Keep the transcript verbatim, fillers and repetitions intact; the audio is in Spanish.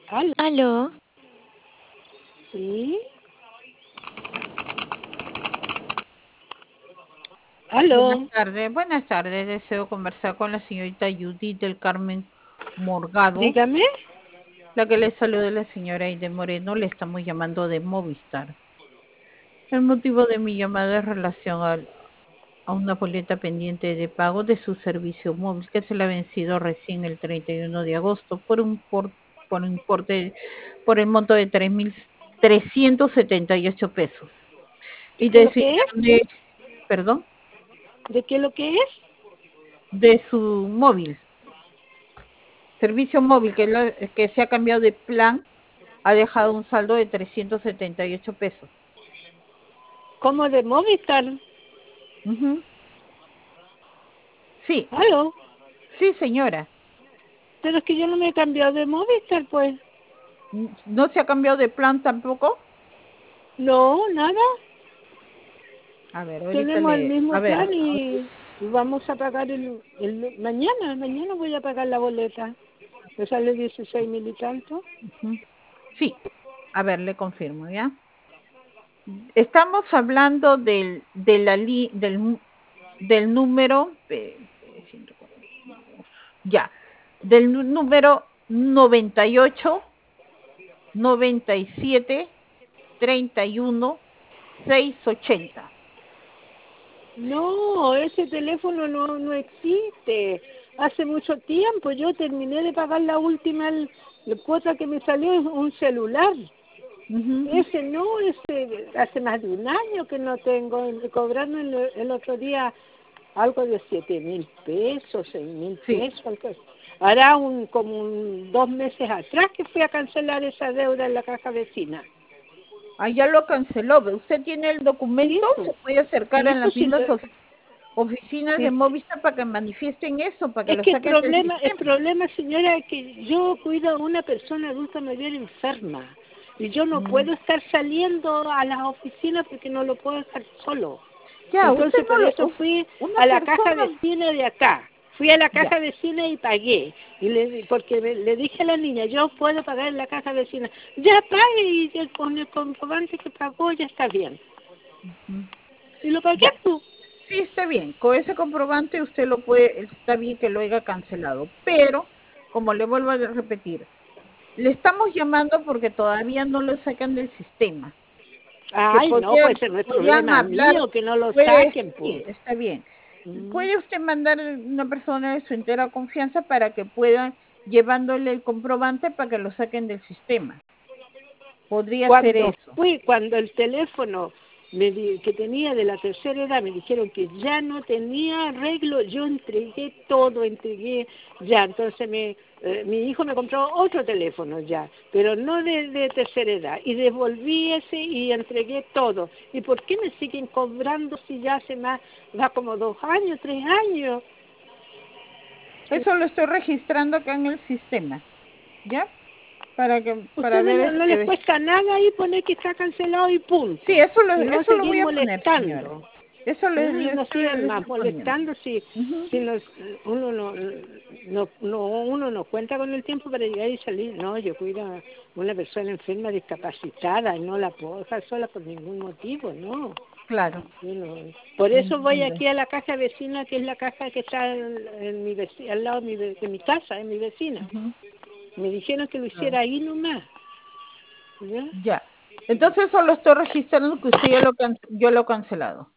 ¿Aló? ¿Aló? ¿Sí? ¿Aló? Buenas tardes, buenas tardes. Deseo conversar con la señorita Judith del Carmen Morgado. Dígame. La que le saluda la señora Aide Moreno, le estamos llamando de Movistar. El motivo de mi llamada es relación al- a una boleta pendiente de pago de su servicio móvil que se le ha vencido recién el treinta y uno de agosto por un, por, por un importe, por el monto de tres mil trescientos setenta y ocho pesos. ¿De Y qué de lo su que es? internet, perdón, ¿De qué lo que es? de su móvil. Servicio móvil que, la- que se ha cambiado de plan ha dejado un saldo de trescientos setenta y ocho pesos. ¿Cómo de Movistar? Ujú. Sí, ¿Aló? sí, señora. Pero es que yo no me he cambiado de Movistar, pues. ¿No se ha cambiado de plan tampoco? No, nada. A ver, ahorita Tenemos el le... mismo A ver. plan y vamos a pagar el, el mañana. Mañana voy a pagar la boleta. Me sale dieciséis mil y tanto. Ujú. Sí, a ver, le confirmo, ¿ya? Estamos hablando del, de la li- del, del número... pe- pe- ciento cuarenta y dos, ya, del nu- número noventa y ocho, noventa y siete, treinta y uno, seiscientos ochenta. No, ese teléfono no, no existe. Hace mucho tiempo yo terminé de pagar la última l- la cuota que me salió es un celular. Ujú. Ese no, ese hace más de un año que no tengo. Me cobraron el, el otro día algo de siete mil pesos, seis mil Sí. pesos. Algo así. Hará un, como un, dos meses atrás que fui a cancelar esa deuda en la caja vecina. Ah, ya lo canceló. ¿Ve? ¿Usted tiene el Sí, documento? pues, Se puede acercar a sí, las pues sí, mismas lo- of- oficinas de sí, Movistar para que manifiesten eso, para que es lo que el saquen del problema, el sistema. problema, señora, es que yo cuido a una persona adulta mayor enferma y yo no Mm. puedo estar saliendo a las oficinas porque no lo puedo dejar solo. Ya, usted Entonces por no eso lo... us- fui Una a la caja persona... vecina de acá. Fui a la Ya. caja vecina y pagué. Y le, porque me- le dije a la niña, yo puedo pagar en la caja vecina. Ya pague y el- con el comprobante que pagó ya está bien. Ujú. Y lo pagué, Ya. tú. Sí, está bien. Con ese comprobante usted lo puede... Está bien que lo haya cancelado. Pero, como le vuelvo a repetir, le estamos llamando porque todavía no lo sacan del sistema. Que Ay, no, podrían, pues ese no es podrían problema hablar, mío, que no lo pues saquen, pues. sí, está bien. Mm. Puede usted mandar una persona de su entera confianza para que puedan, llevándole el comprobante para que lo saquen del sistema. Podría ser Cuando eso. fui, cuando el teléfono me di- que tenía de la tercera edad me dijeron que ya no tenía arreglo, yo entregué todo, entregué ya. Entonces me, eh, mi hijo me compró otro teléfono ya, pero no de, de tercera edad. Y devolví ese y entregué todo. ¿Y por qué me siguen cobrando si ya hace más, va como dos años, tres años? Eso lo estoy registrando acá en el sistema, ¿ya? Para que, para Ustedes ver no, no les este. cuesta nada ahí poner que está cancelado y Sí, punto. eso lo, Y no eso lo seguir voy a poner, señora. molestando. Eso le, Ah, y le no estoy, sigan le más estoy poniendo. molestando si, Ujú. si nos, uno no, no, no, uno no cuenta con el tiempo para llegar y salir. No, yo cuido a una persona enferma, discapacitada, y no la puedo dejar sola por ningún motivo, no. Claro, Yo no- Por eso voy entiendo. aquí a la caja vecina, que es la caja que está en, en mi veci- al lado de mi, ve- de mi casa, en mi vecina. Ujú. Me dijeron que lo Claro. hiciera ahí nomás. ¿Ya? Ya. Entonces solo estoy registrando que usted ya lo can- yo lo he cancelado.